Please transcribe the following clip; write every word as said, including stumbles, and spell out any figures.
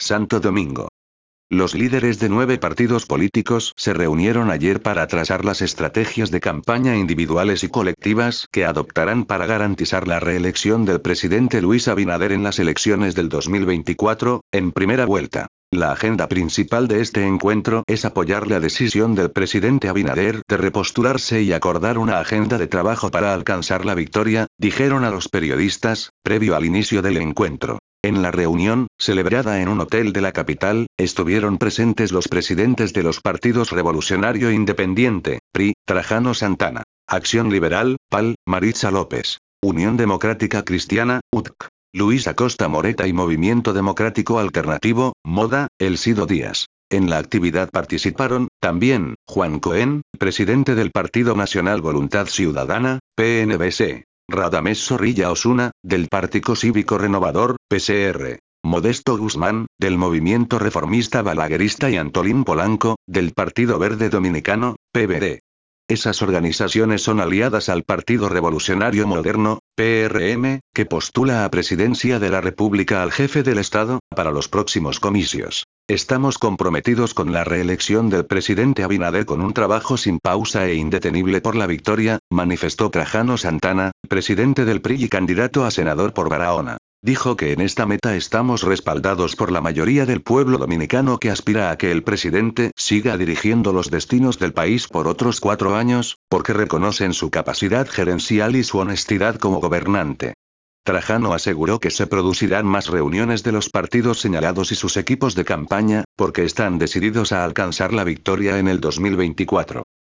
Santo Domingo. Los líderes de nueve partidos políticos se reunieron ayer para trazar las estrategias de campaña individuales y colectivas que adoptarán para garantizar la reelección del presidente Luis Abinader en las elecciones del dos mil veinticuatro, en primera vuelta. La agenda principal de este encuentro es apoyar la decisión del presidente Abinader de repostularse y acordar una agenda de trabajo para alcanzar la victoria, dijeron a los periodistas, previo al inicio del encuentro. En la reunión, celebrada en un hotel de la capital, estuvieron presentes los presidentes de los partidos Revolucionario Independiente, P R I, Trajano Santana, Acción Liberal, P A L, Maritza López, Unión Democrática Cristiana, U D C, Luis Acosta Moreta y Movimiento Democrático Alternativo, MODA, Elcido Díaz. En la actividad participaron, también, Juan Cohen, presidente del Partido Nacional Voluntad Ciudadana, P N V C. Radamés Zorrilla Osuna, del Partido Cívico Renovador, P C R. Modesto Guzmán, del Movimiento Reformista Balaguerista y Antolín Polanco, del Partido Verde Dominicano, P V D. Esas organizaciones son aliadas al Partido Revolucionario Moderno, P R M, que postula a presidencia de la República al jefe del Estado, para los próximos comicios. Estamos comprometidos con la reelección del presidente Abinader con un trabajo sin pausa e indetenible por la victoria, manifestó Trajano Santana, presidente del P R I y candidato a senador por Barahona. Dijo que en esta meta estamos respaldados por la mayoría del pueblo dominicano que aspira a que el presidente siga dirigiendo los destinos del país por otros cuatro años, porque reconocen su capacidad gerencial y su honestidad como gobernante. Trajano aseguró que se producirán más reuniones de los partidos señalados y sus equipos de campaña, porque están decididos a alcanzar la victoria en el dos mil veinticuatro.